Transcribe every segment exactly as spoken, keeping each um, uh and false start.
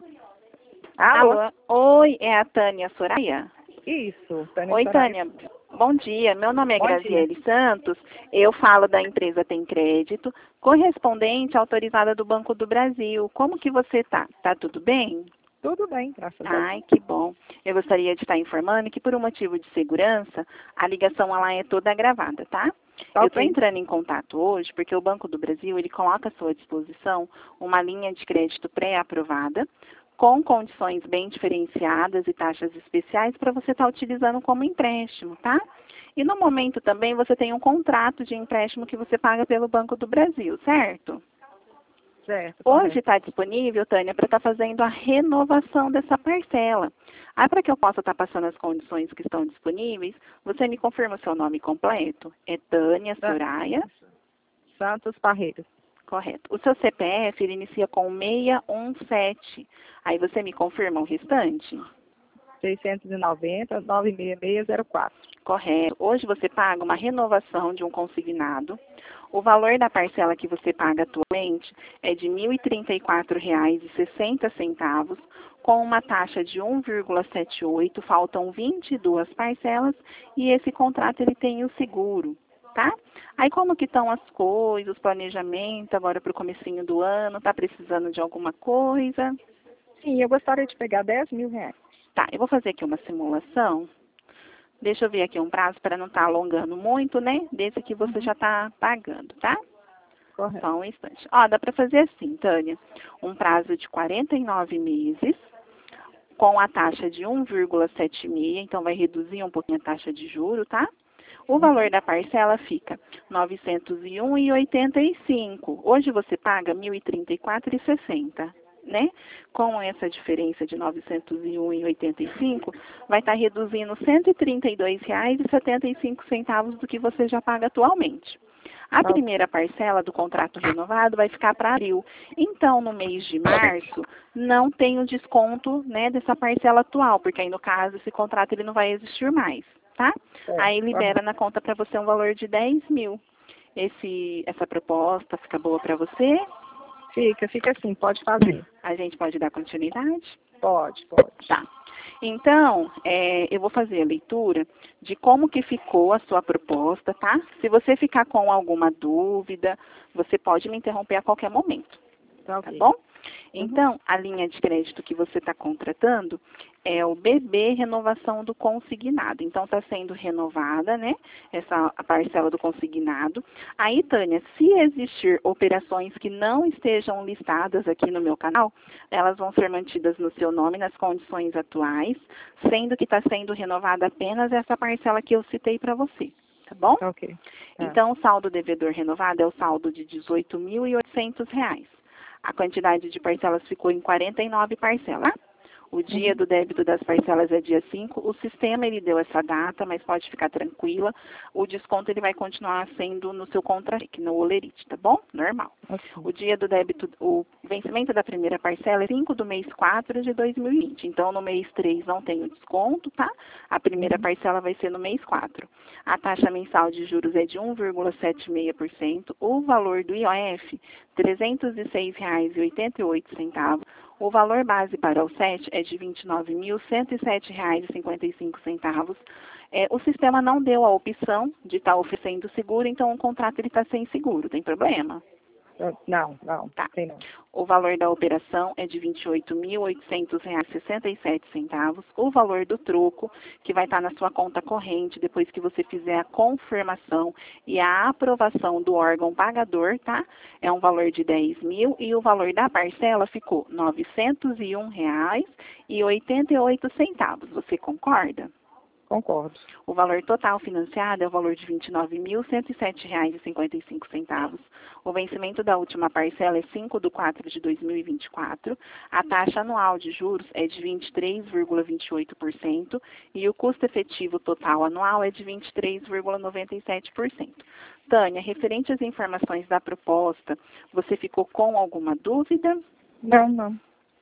Alô? Alô? Oi, é a Tânia Soraya? Isso, Tânia Oi, Soraya. Tânia. Bom dia. Meu nome é Bom dia. Graziele Santos. Eu falo da empresa Tem Crédito, correspondente autorizada do Banco do Brasil. Como que você tá? Tá tudo bem? Tudo bem, graças a Deus. Ai, que bom. Eu gostaria de estar informando que, por um motivo de segurança, a ligação ela é toda gravada, tá? Tá Eu estou ok. entrando em contato hoje porque o Banco do Brasil ele coloca à sua disposição uma linha de crédito pré-aprovada com condições bem diferenciadas e taxas especiais para você estar utilizando como empréstimo, tá? E no momento também você tem um contrato de empréstimo que você paga pelo Banco do Brasil, certo? Certo, Hoje correto. está disponível, Tânia, para estar fazendo a renovação dessa parcela. Aí, para que eu possa estar passando as condições que estão disponíveis, você me confirma o seu nome completo? É Tânia Tá. Soraya, Santos Parreiras. correto. O seu C P F, ele inicia com seiscentos e dezessete. Aí você me confirma o restante? seiscentos e noventa, nove seis seis zero quatro. Correto. Hoje você paga uma renovação de um consignado. O valor da parcela que você paga atualmente é de mil e trinta e quatro reais e sessenta centavos, com uma taxa de um vírgula setenta e oito. Faltam vinte e duas parcelas e esse contrato ele tem o seguro, tá? Aí como que estão as coisas, planejamento agora para o comecinho do ano? Tá precisando de alguma coisa? Sim, eu gostaria de pegar dez mil reais. Tá, eu vou fazer aqui uma simulação. Deixa eu ver aqui um prazo para não estar alongando muito, né? Desse que você já está pagando, tá? Correto. Só um instante. Ó, dá para fazer assim, Tânia. Um prazo de quarenta e nove meses, com a taxa de um vírgula setenta e seis, então vai reduzir um pouquinho a taxa de juro, tá? O valor da parcela fica novecentos e um reais e oitenta e cinco. Hoje você paga mil e trinta e quatro reais e sessenta, né? Com essa diferença de novecentos e um reais e oitenta e cinco, vai estar reduzindo cento e trinta e dois reais e setenta e cinco centavos do que você já paga atualmente. A Tá. primeira parcela do contrato renovado vai ficar para abril. Então, no mês de março, não tem o desconto, né, dessa parcela atual, porque aí, no caso, esse contrato ele não vai existir mais, tá? Certo, Aí libera correto. na conta para você um valor de dez mil. Esse, essa proposta fica boa para você? Fica, fica assim, pode fazer. A gente pode dar continuidade? Pode, pode. Tá. Então, é, eu vou fazer a leitura de como que ficou a sua proposta, tá? Se você ficar com alguma dúvida, você pode me interromper a qualquer momento, Tá tá ok. bom? Então, a linha de crédito que você está contratando é o B B Renovação do Consignado. Então, está sendo renovada, né, essa a parcela do consignado. Aí, Tânia, se existir operações que não estejam listadas aqui no meu canal, elas vão ser mantidas no seu nome, nas condições atuais, sendo que está sendo renovada apenas essa parcela que eu citei para você, tá bom? Tá ok. Tá. Então, o saldo devedor renovado é o saldo de dezoito mil e oitocentos reais. A quantidade de parcelas ficou em quarenta e nove parcelas. O dia Uhum. do débito das parcelas é dia cinco. O sistema ele deu essa data, mas pode ficar tranquila. O desconto ele vai continuar sendo no seu contra-cheque, no Olerite, tá bom? Normal. Ok. O dia do débito, o vencimento da primeira parcela é cinco do mês quatro de dois mil e vinte. Então, no mês três não tem o desconto, tá? A primeira Uhum. parcela vai ser no mês quatro. A taxa mensal de juros é de um vírgula setenta e seis por cento. O valor do I O F, trezentos e seis reais e oitenta e oito centavos. O valor base para o S E T é de vinte e nove mil cento e sete reais e cinquenta e cinco centavos. É, o sistema não deu a opção de estar oferecendo seguro, então o contrato ele está sem seguro. Tem problema? Não, não, Tá. tem não. O valor da operação é de vinte e oito mil oitocentos reais e sessenta e sete centavos. O valor do troco, que vai estar na sua conta corrente depois que você fizer a confirmação e a aprovação do órgão pagador, tá? É um valor de dez mil e o valor da parcela ficou novecentos e um reais e oitenta e oito centavos. Você concorda? Concordo. O valor total financiado é o valor de vinte e nove mil cento e sete reais e cinquenta e cinco centavos. O vencimento da última parcela é cinco de quatro de dois mil e vinte e quatro. A taxa anual de juros é de vinte e três vírgula vinte e oito por cento e o custo efetivo total anual é de vinte e três vírgula noventa e sete por cento. Tânia, referente às informações da proposta, você ficou com alguma dúvida? Não, não.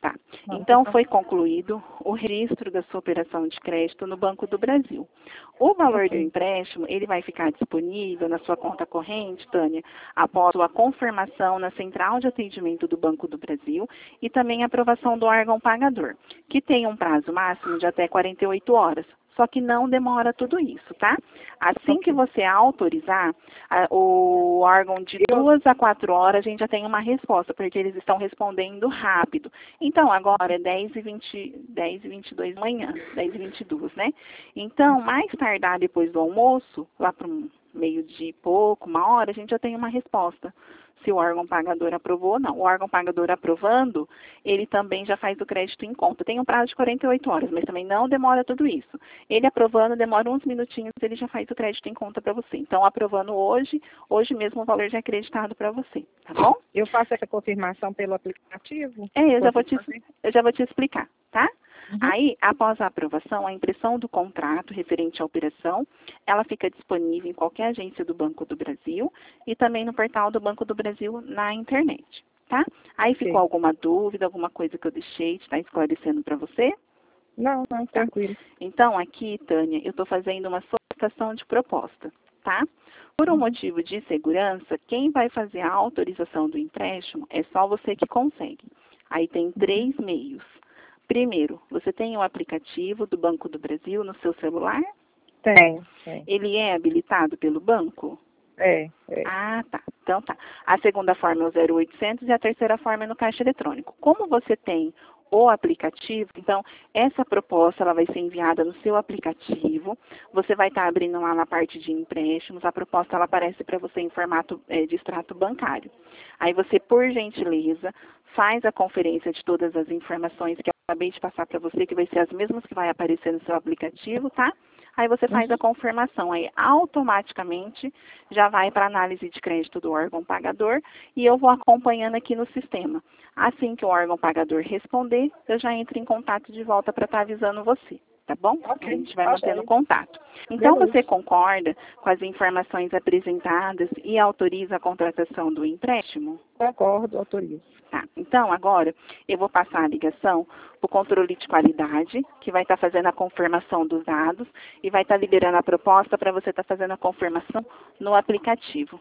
Tá. Não, Então, tá. foi concluído o registro da sua operação de crédito no Banco do Brasil. O valor do Ok. empréstimo, ele vai ficar disponível na sua conta corrente, Tânia, após a confirmação na Central de Atendimento do Banco do Brasil e também a aprovação do órgão pagador, que tem um prazo máximo de até quarenta e oito horas. Só que não demora tudo isso, tá? Assim que você autorizar, a, o órgão de duas a quatro horas, a gente já tem uma resposta, porque eles estão respondendo rápido. Então, agora é dez e vinte, dez e vinte e dois da manhã, dez e vinte e duas, né? Então, mais tardar depois do almoço, lá para um meio-dia e pouco, uma hora, a gente já tem uma resposta. Se o órgão pagador aprovou ou não. O órgão pagador aprovando, ele também já faz o crédito em conta. Tem um prazo de quarenta e oito horas, mas também não demora tudo isso. Ele aprovando, demora uns minutinhos, ele já faz o crédito em conta para você. Então, aprovando hoje, hoje mesmo o valor já é acreditado para você, tá bom? Eu faço essa confirmação pelo aplicativo? É, eu já vou Consigo te, fazer? eu já vou te explicar, tá? Uhum. Aí, após a aprovação, a impressão do contrato referente à operação, ela fica disponível em qualquer agência do Banco do Brasil e também no portal do Banco do Brasil na internet, tá? Aí Ok. ficou alguma dúvida, alguma coisa que eu deixei de estar esclarecendo para você? Não, não, tranquilo. Então, aqui, Tânia, eu estou fazendo uma solicitação de proposta, tá? Por um motivo de segurança, quem vai fazer a autorização do empréstimo é só você que consegue. Aí tem três meios. Primeiro, você tem o aplicativo do Banco do Brasil no seu celular? Tem, tem. Ele é habilitado pelo banco? É, é. Ah, tá. Então tá. A segunda forma é o zero oitocentos e a terceira forma é no caixa eletrônico. Como você tem o aplicativo, então essa proposta ela vai ser enviada no seu aplicativo. Você vai estar abrindo lá na parte de empréstimos. A proposta ela aparece para você em formato é, de extrato bancário. Aí você, por gentileza, faz a conferência de todas as informações que eu acabei de passar para você, que vai ser as mesmas que vai aparecer no seu aplicativo, tá? Aí você faz a confirmação, aí automaticamente já vai para a análise de crédito do órgão pagador e eu vou acompanhando aqui no sistema. Assim que o órgão pagador responder, eu já entro em contato de volta para estar avisando você, tá bom? Ok, A gente vai tá mantendo bem. contato. Então, Beleza. você concorda com as informações apresentadas e autoriza a contratação do empréstimo? Concordo, autorizo. Tá. Então, agora, eu vou passar a ligação para o controle de qualidade, que vai estar fazendo a confirmação dos dados e vai estar liberando a proposta para você estar fazendo a confirmação no aplicativo.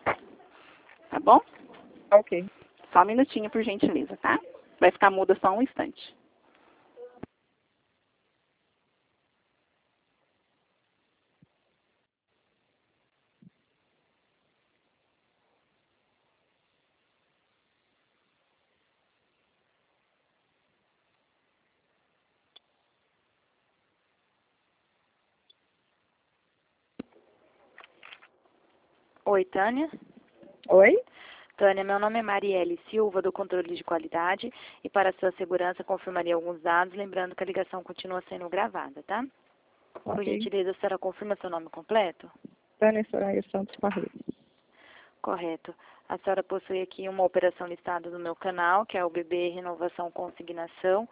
Tá bom? Ok. Só um minutinho, por gentileza, tá? Vai ficar muda só um instante. Oi, Tânia. Oi? Tânia, meu nome é Marielle Silva, do controle de qualidade, e para sua segurança confirmaria alguns dados, lembrando que a ligação continua sendo gravada, tá? Por Ok. gentileza, a senhora confirma seu nome completo? Tânia Soraya Santos Parreira. Correto. A senhora possui aqui uma operação listada no meu canal, que é o B B Renovação Consignação.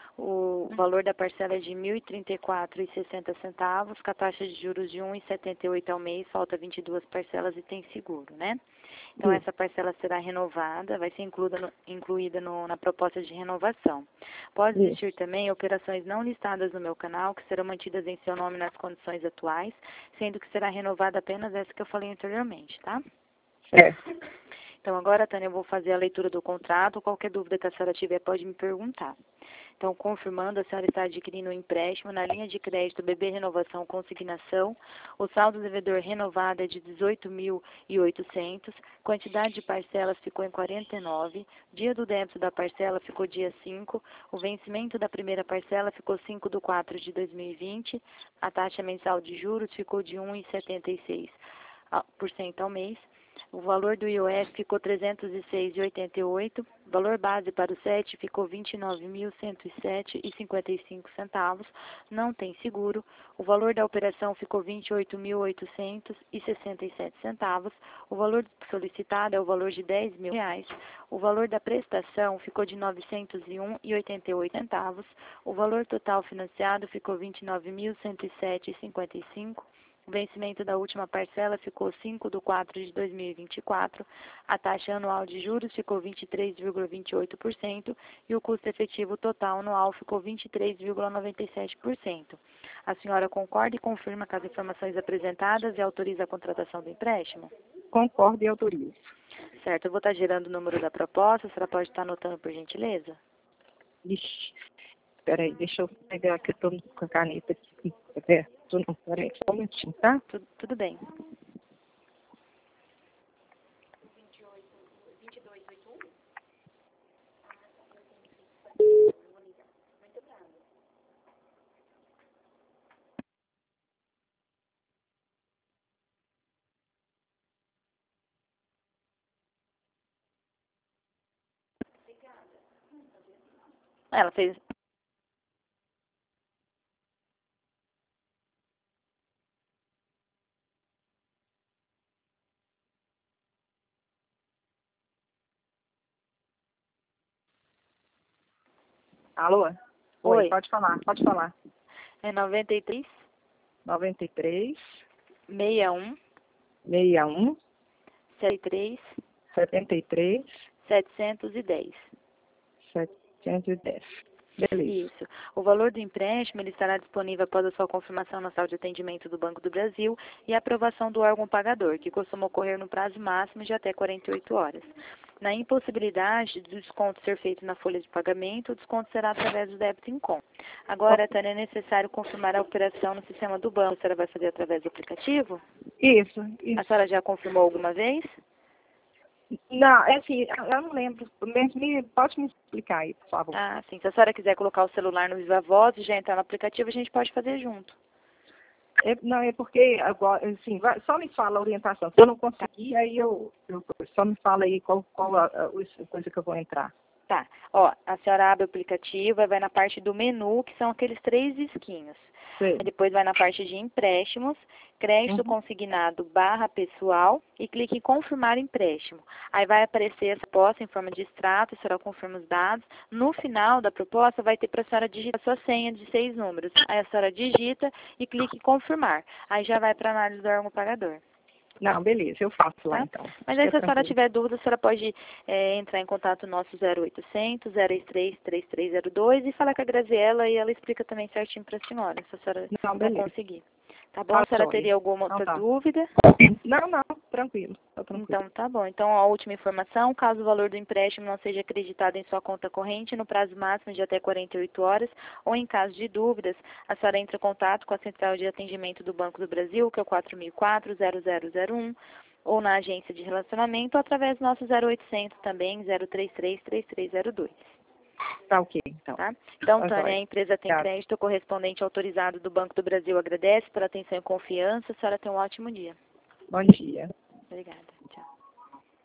O valor da parcela é de mil e trinta e quatro reais e sessenta centavos, com a taxa de juros de um vírgula setenta e oito ao mês, falta vinte e duas parcelas e tem seguro, né? Então, Isso. essa parcela será renovada, vai ser incluída, no, incluída no, na proposta de renovação. Pode Isso. existir também operações não listadas no meu canal, que serão mantidas em seu nome nas condições atuais, sendo que será renovada apenas essa que eu falei anteriormente, tá? Certo. Então, agora, Tânia, eu vou fazer a leitura do contrato. Qualquer dúvida que a senhora tiver, pode me perguntar. Então, confirmando, a senhora está adquirindo um empréstimo na linha de crédito B B Renovação Consignação. O saldo devedor renovado é de dezoito mil e oitocentos. Quantidade de parcelas ficou em quarenta e nove. Dia do débito da parcela ficou dia cinco. O vencimento da primeira parcela ficou cinco de quatro de dois mil e vinte. A taxa mensal de juros ficou de um vírgula setenta e seis por cento ao mês. O valor do I O F ficou trezentos e seis reais e oitenta e oito centavos. O valor base para o S E T ficou vinte e nove mil cento e sete reais e cinquenta e cinco centavos. Não tem seguro. O valor da operação ficou vinte e oito mil oitocentos e sessenta e sete centavos. O valor solicitado é o valor de dez mil reais. O valor da prestação ficou de novecentos e um reais e oitenta e oito centavos. O valor total financiado ficou vinte e nove mil cento e sete reais e cinquenta e cinco centavos. O O vencimento da última parcela ficou cinco de quatro de dois mil e vinte e quatro, a taxa anual de juros ficou vinte e três vírgula vinte e oito por cento e o custo efetivo total anual ficou vinte e três vírgula noventa e sete por cento. A senhora concorda e confirma com as informações apresentadas e autoriza a contratação do empréstimo? Concordo e autorizo. Certo, eu vou estar gerando o número da proposta, a senhora pode estar anotando por gentileza? Ixi, peraí, deixa eu pegar aqui, eu tô com a caneta aqui. É, tô não, peraí, só um minutinho, tá? Tudo, tudo bem. Ela fez... Alô? Oi, Oi. pode falar, pode falar. É noventa e três, noventa e três, sessenta e um, sessenta e um, setenta e três, setenta e três, setecentos e dez. setecentos e dez. Beleza. Isso. O valor do empréstimo ele estará disponível após a sua confirmação na sala de atendimento do Banco do Brasil e a aprovação do órgão pagador, que costuma ocorrer no prazo máximo de até quarenta e oito horas. Na impossibilidade do desconto ser feito na folha de pagamento, o desconto será através do débito em conta. Agora, Tânia, é necessário confirmar a operação no sistema do banco. A senhora vai fazer através do aplicativo? Isso, isso. A senhora já confirmou alguma vez? Não, é assim, eu não lembro. Mas me, pode me explicar aí, por favor. Ah, sim. Se a senhora quiser colocar o celular no Viva Voz e já entrar no aplicativo, a gente pode fazer junto. É, não, é porque, agora, assim, vai, só me fala a orientação. Se eu não conseguir, aí eu, eu só me fala aí qual, qual a, a, a coisa que eu vou entrar. Tá. Ó, a senhora abre o aplicativo e vai na parte do menu, que são aqueles três risquinhos. Sim. Depois vai na parte de empréstimos, crédito Uhum. consignado barra pessoal e clique em confirmar empréstimo. Aí vai aparecer essa proposta em forma de extrato, a senhora confirma os dados. No final da proposta vai ter para a senhora digitar a sua senha de seis números. Aí a senhora digita e clique em confirmar. Aí já vai para a análise do órgão pagador. Não, beleza, eu faço lá Tá? então. Mas Fica aí se a senhora tranquilo. tiver dúvida, a senhora pode é, entrar em contato no nosso zero oitocentos, zero três, três três zero dois e falar com a Graziela e ela explica também certinho para a senhora, se a senhora Não, não beleza. conseguir. Tá bom? Tá A senhora jóia. teria alguma Então outra tá. dúvida? Não, não, tranquilo, tá tranquilo. Então, tá bom. Então, a última informação, caso o valor do empréstimo não seja acreditado em sua conta corrente no prazo máximo de até quarenta e oito horas, ou em caso de dúvidas, a senhora entra em contato com a Central de Atendimento do Banco do Brasil, que é o quatro mil e quatro, zero zero zero um, ou na agência de relacionamento, ou através do nosso zero oitocentos também, zero três três, três três zero dois. Tá ok, então. Tá? Então, Tá Tânia, jóia. a empresa tem Obrigada. crédito correspondente autorizado do Banco do Brasil agradece pela atenção e confiança. A senhora tem um ótimo dia. Bom dia. Obrigada.